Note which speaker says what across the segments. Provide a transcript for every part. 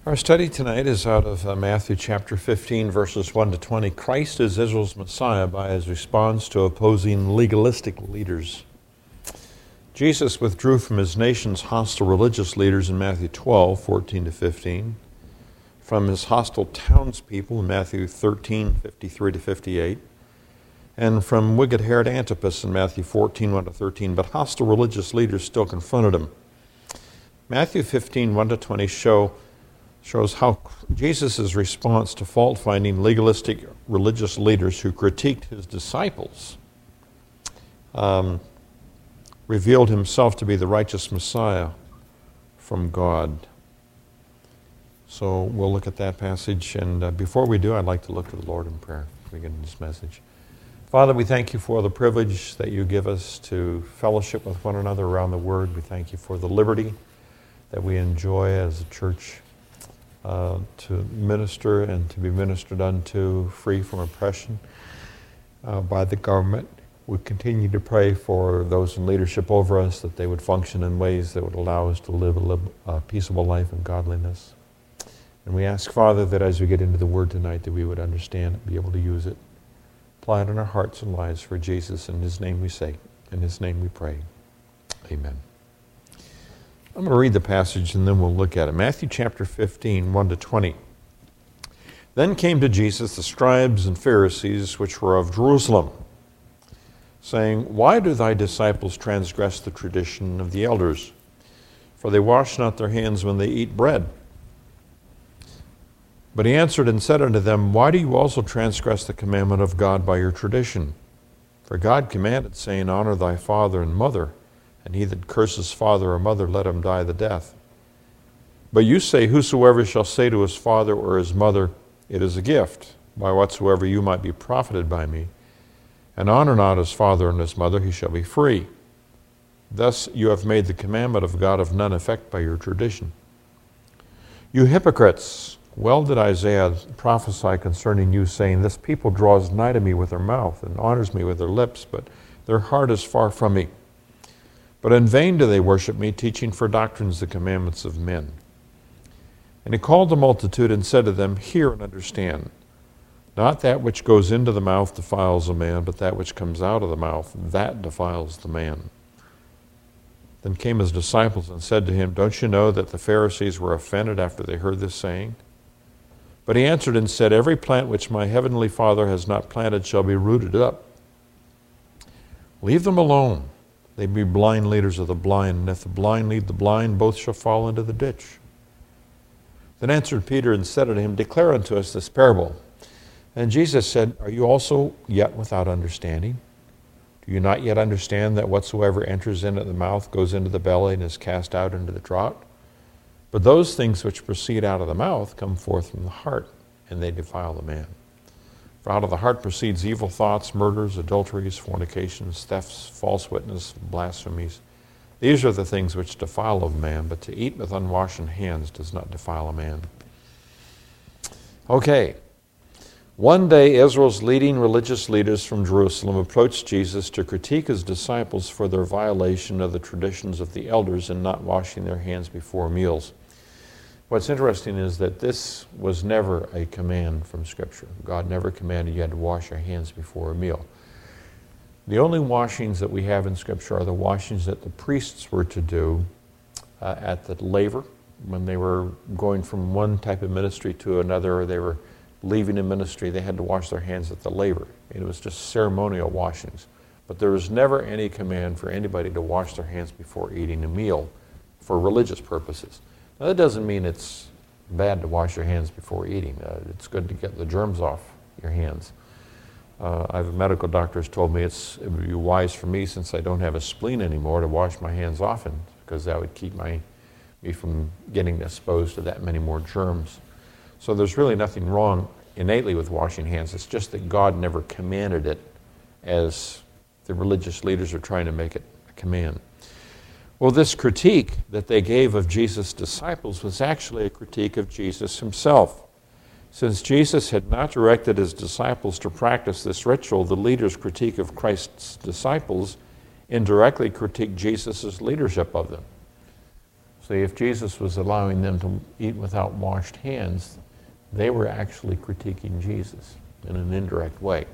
Speaker 1: Our study tonight is out of Matthew chapter 15, verses 1 to 20. Christ is Israel's Messiah by his response to opposing legalistic leaders. Jesus withdrew from his nation's hostile religious leaders in Matthew 12, 14 to 15, from his hostile townspeople in Matthew 13, 53 to 58, and from wicked Herod Antipas in Matthew 14, 1 to 13, but hostile religious leaders still confronted him. Matthew 15, 1 to 20 shows how Jesus' response to fault-finding legalistic religious leaders who critiqued his disciples revealed himself to be the righteous Messiah from God. So we'll look at that passage, and before we do, I'd like to look to the Lord in prayer to begin this message. Father, we thank you for the privilege that you give us to fellowship with one another around the Word. We thank you for the liberty that we enjoy as a church to minister and to be ministered unto, free from oppression by the government. We continue to pray for those in leadership over us, that they would function in ways that would allow us to live a peaceable life in godliness. And we ask, Father, that as we get into the Word tonight, that we would understand it, be able to use it, apply it in our hearts and lives for Jesus. In His name we say, in His name we pray. Amen. I'm going to read the passage and then we'll look at it. Matthew chapter 15, 1 to 20. Then came to Jesus the scribes and Pharisees which were of Jerusalem, saying, Why do thy disciples transgress the tradition of the elders? For they wash not their hands when they eat bread. But he answered and said unto them, Why do you also transgress the commandment of God by your tradition? For God commanded, saying, Honor thy father and mother, and he that curses father or mother, let him die the death. But you say, Whosoever shall say to his father or his mother, It is a gift, by whatsoever you might be profited by me, and honor not his father and his mother, he shall be free. Thus you have made the commandment of God of none effect by your tradition. You hypocrites, well did Isaiah prophesy concerning you, saying, This people draws nigh to me with their mouth, and honors me with their lips, but their heart is far from me. But in vain do they worship me, teaching for doctrines the commandments of men. And he called the multitude and said to them, Hear and understand. Not that which goes into the mouth defiles a man, but that which comes out of the mouth, that defiles the man. Then came his disciples and said to him, Don't you know that the Pharisees were offended after they heard this saying? But he answered and said, Every plant which my heavenly Father has not planted shall be rooted up. Leave them alone. They be blind leaders of the blind, and if the blind lead the blind, both shall fall into the ditch. Then answered Peter and said unto him, Declare unto us this parable. And Jesus said, Are you also yet without understanding? Do you not yet understand that whatsoever enters into the mouth goes into the belly and is cast out into the draught? But those things which proceed out of the mouth come forth from the heart, and they defile the man. For out of the heart proceeds evil thoughts, murders, adulteries, fornications, thefts, false witness, blasphemies. These are the things which defile a man, but to eat with unwashen hands does not defile a man. Okay. One day, Israel's leading religious leaders from Jerusalem approached Jesus to critique his disciples for their violation of the traditions of the elders in not washing their hands before meals. What's interesting is that this was never a command from Scripture. God never commanded you had to wash your hands before a meal. The only washings that we have in Scripture are the washings that the priests were to do at the laver, when they were going from one type of ministry to another, or they were leaving a ministry, they had to wash their hands at the laver. It was just ceremonial washings. But there was never any command for anybody to wash their hands before eating a meal for religious purposes. Now, that doesn't mean it's bad to wash your hands before eating. It's good to get the germs off your hands. I have a medical doctor who's told me it would be wise for me, since I don't have a spleen anymore, to wash my hands often, because that would keep me from getting exposed to that many more germs. So there's really nothing wrong innately with washing hands. It's just that God never commanded it, as the religious leaders are trying to make it a command. Well, this critique that they gave of Jesus' disciples was actually a critique of Jesus himself. Since Jesus had not directed his disciples to practice this ritual, the leaders' critique of Christ's disciples indirectly critiqued Jesus' leadership of them. See, if Jesus was allowing them to eat without washed hands, they were actually critiquing Jesus in an indirect way.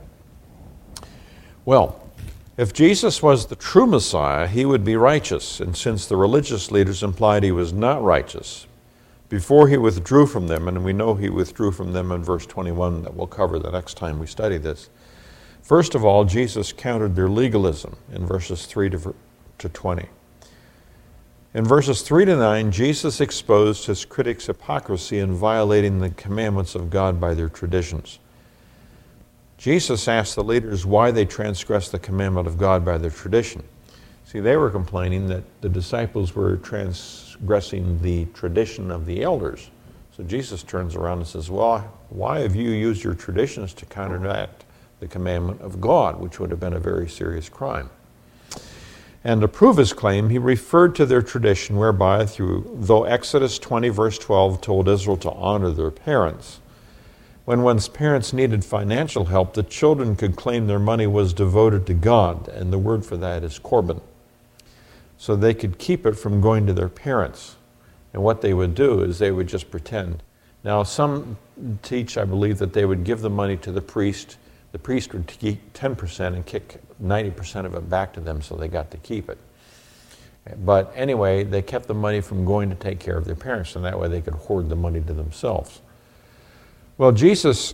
Speaker 1: Well, if Jesus was the true Messiah, he would be righteous, and since the religious leaders implied he was not righteous, before he withdrew from them, and we know he withdrew from them in verse 21 that we'll cover the next time we study this. First of all, Jesus countered their legalism in verses 3 to 20. In verses 3 to 9, Jesus exposed his critics' hypocrisy in violating the commandments of God by their traditions. Jesus asked the leaders why they transgressed the commandment of God by their tradition. See, they were complaining that the disciples were transgressing the tradition of the elders. So Jesus turns around and says, well, why have you used your traditions to counteract the commandment of God, which would have been a very serious crime? And to prove his claim, he referred to their tradition whereby, though Exodus 20 verse 12 told Israel to honor their parents, when one's parents needed financial help, the children could claim their money was devoted to God, and the word for that is korban. So they could keep it from going to their parents. And what they would do is they would just pretend. Now, some teach, I believe, that they would give the money to the priest. The priest would keep 10% and kick 90% of it back to them so they got to keep it. But anyway, they kept the money from going to take care of their parents, and that way they could hoard the money to themselves. Well, Jesus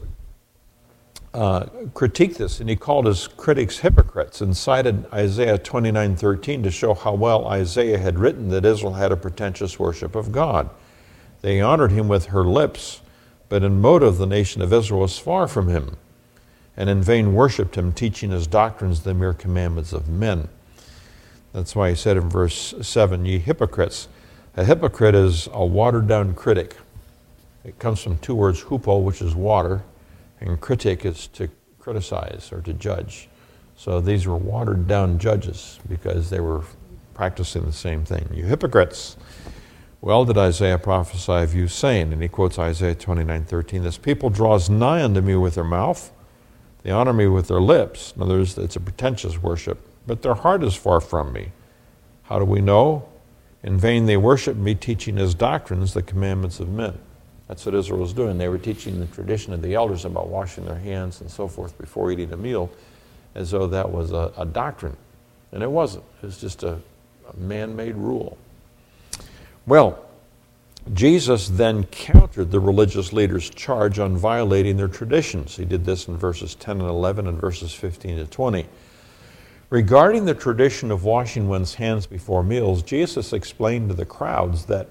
Speaker 1: critiqued this, and he called his critics hypocrites and cited Isaiah 29:13 to show how well Isaiah had written that Israel had a pretentious worship of God. They honored him with her lips, but in motive the nation of Israel was far from him, and in vain worshipped him, teaching his doctrines the mere commandments of men. That's why he said in verse 7, ye hypocrites. A hypocrite is a watered-down critic. It comes from two words, hupo, which is water, and kritik is to criticize or to judge. So these were watered-down judges because they were practicing the same thing. You hypocrites! Well did Isaiah prophesy of you, saying, and he quotes Isaiah 29:13, this people draws nigh unto me with their mouth, they honor me with their lips. In other words, it's a pretentious worship, but their heart is far from me. How do we know? In vain they worship me, teaching as doctrines the commandments of men. That's what Israel was doing. They were teaching the tradition of the elders about washing their hands and so forth before eating a meal, as though that was a doctrine. And it wasn't. It was just a man-made rule. Well, Jesus then countered the religious leaders' charge on violating their traditions. He did this in verses 10 and 11 and verses 15 to 20. Regarding the tradition of washing one's hands before meals, Jesus explained to the crowds that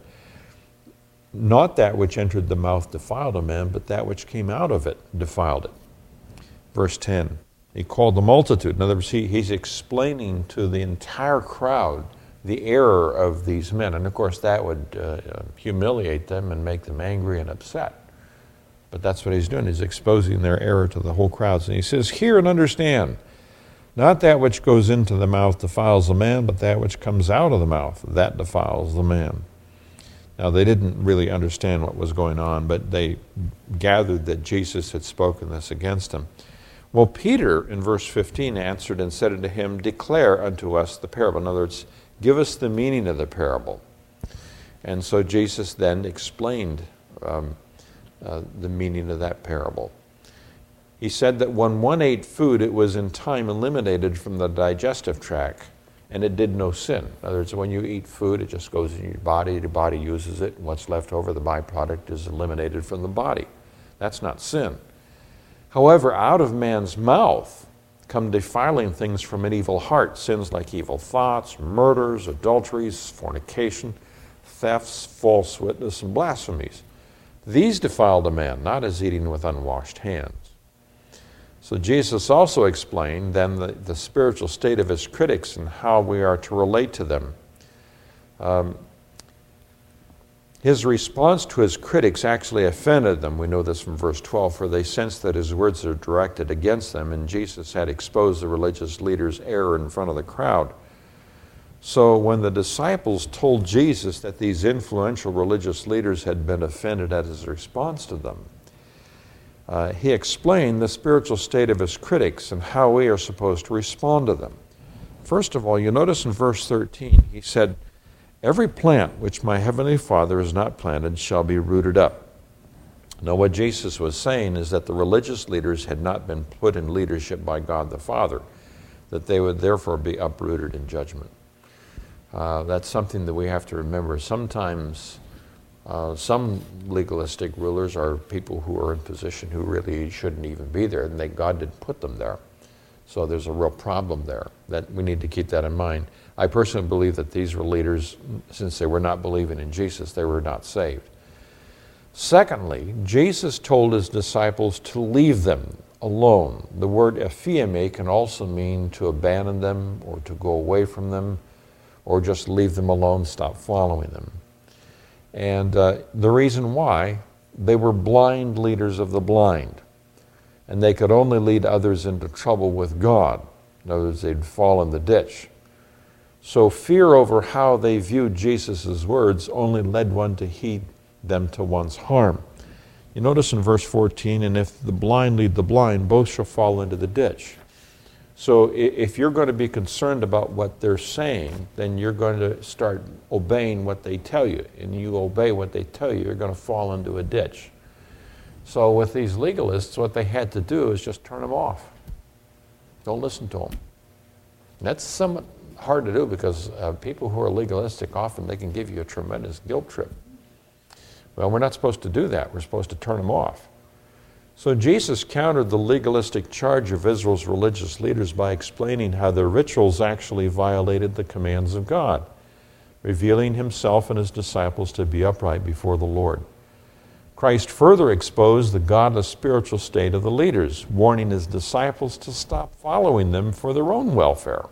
Speaker 1: not that which entered the mouth defiled a man, but that which came out of it defiled it. Verse 10, he called the multitude. In other words, he's explaining to the entire crowd the error of these men. And of course, that would humiliate them and make them angry and upset. But that's what he's doing. He's exposing their error to the whole crowd. And he says, hear and understand. Not that which goes into the mouth defiles a man, but that which comes out of the mouth, that defiles the man. Now, they didn't really understand what was going on, but they gathered that Jesus had spoken this against them. Well, Peter, in verse 15, answered and said unto him, declare unto us the parable. In other words, give us the meaning of the parable. And so Jesus then explained the meaning of that parable. He said that when one ate food, it was in time eliminated from the digestive tract, and it did no sin. In other words, when you eat food, it just goes in your body uses it, and what's left over, the byproduct, is eliminated from the body. That's not sin. However, out of man's mouth come defiling things from an evil heart, sins like evil thoughts, murders, adulteries, fornication, thefts, false witness, and blasphemies. These defiled a man, not as eating with unwashed hands. So Jesus also explained then the spiritual state of his critics and how we are to relate to them. His response to his critics actually offended them. We know this from verse 12, for they sensed that his words are directed against them, and Jesus had exposed the religious leaders' error in front of the crowd. So when the disciples told Jesus that these influential religious leaders had been offended at his response to them, he explained the spiritual state of his critics and how we are supposed to respond to them. First of all, you notice in verse 13, he said, Every plant which my heavenly Father has not planted shall be rooted up. Now, what Jesus was saying is that the religious leaders had not been put in leadership by God the Father, that they would therefore be uprooted in judgment. That's something that we have to remember. Sometimes some legalistic rulers are people who are in position who really shouldn't even be there, and God didn't put them there. So there's a real problem there that we need to keep that in mind. I personally believe that these were leaders, since they were not believing in Jesus, they were not saved. Secondly, Jesus told his disciples to leave them alone. The word ephieme can also mean to abandon them or to go away from them or just leave them alone, stop following them. And the reason why, they were blind leaders of the blind, and they could only lead others into trouble with God. In other words, they'd fall in the ditch. So fear over how they viewed Jesus' words only led one to heed them to one's harm. You notice in verse 14, and if the blind lead the blind, both shall fall into the ditch. So if you're going to be concerned about what they're saying, then you're going to start obeying what they tell you. And you obey what they tell you, you're going to fall into a ditch. So with these legalists, what they had to do is just turn them off. Don't listen to them. And that's somewhat hard to do because people who are legalistic, often they can give you a tremendous guilt trip. Well, we're not supposed to do that. We're supposed to turn them off. So Jesus countered the legalistic charge of Israel's religious leaders by explaining how their rituals actually violated the commands of God, revealing himself and his disciples to be upright before the Lord. Christ further exposed the godless spiritual state of the leaders, warning his disciples to stop following them for their own welfare.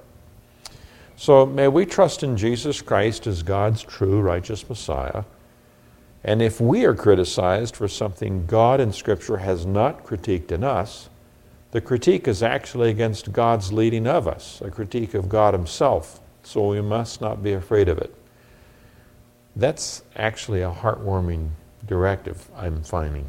Speaker 1: So may we trust in Jesus Christ as God's true, righteous Messiah. And if we are criticized for something God in Scripture has not critiqued in us, the critique is actually against God's leading of us, a critique of God himself. So we must not be afraid of it. That's actually a heartwarming directive, I'm finding.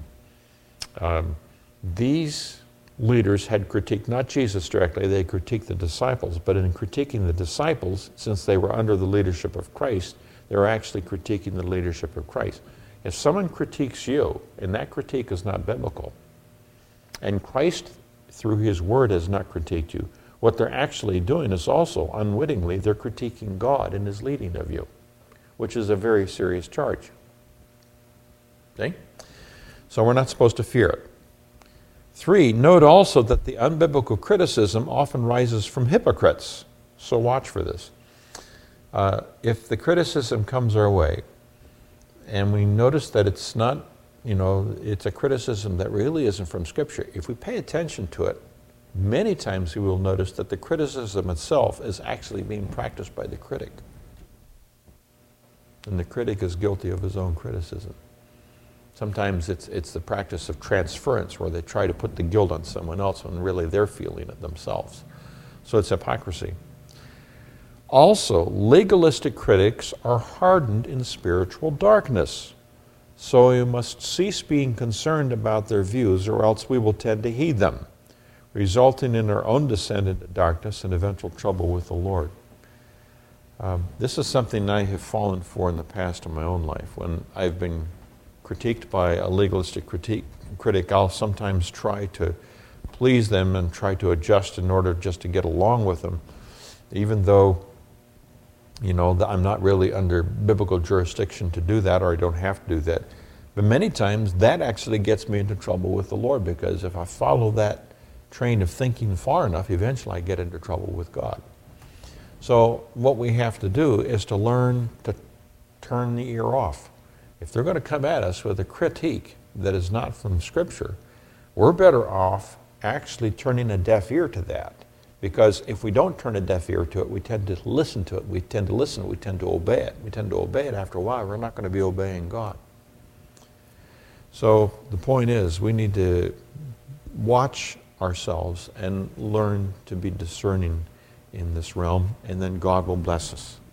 Speaker 1: These leaders had critiqued not Jesus directly, they critiqued the disciples, but in critiquing the disciples, since they were under the leadership of Christ, they were actually critiquing the leadership of Christ. If someone critiques you, and that critique is not biblical, and Christ, through his word, has not critiqued you, what they're actually doing is also, unwittingly, they're critiquing God in his leading of you, which is a very serious charge. Okay? So we're not supposed to fear it. 3, note also that the unbiblical criticism often rises from hypocrites. So watch for this. If the criticism comes our way, and we notice that it's not, it's a criticism that really isn't from Scripture, if we pay attention to it, many times we will notice that the criticism itself is actually being practiced by the critic. And the critic is guilty of his own criticism. Sometimes it's the practice of transference where they try to put the guilt on someone else when really they're feeling it themselves. So it's hypocrisy. Also, legalistic critics are hardened in spiritual darkness. So we must cease being concerned about their views or else we will tend to heed them, resulting in our own descent into darkness and eventual trouble with the Lord. This is something I have fallen for in the past in my own life. When I've been critiqued by a legalistic critic, I'll sometimes try to please them and try to adjust in order just to get along with them, even though I'm not really under biblical jurisdiction to do that, or I don't have to do that. But many times that actually gets me into trouble with the Lord, because if I follow that train of thinking far enough, eventually I get into trouble with God. So what we have to do is to learn to turn the ear off. If they're going to come at us with a critique that is not from Scripture, we're better off actually turning a deaf ear to that. Because if we don't turn a deaf ear to it, we tend to listen to it. We tend to listen, we tend to obey it. We tend to obey it after a while. We're not going to be obeying God. So the point is, we need to watch ourselves and learn to be discerning in this realm, and then God will bless us.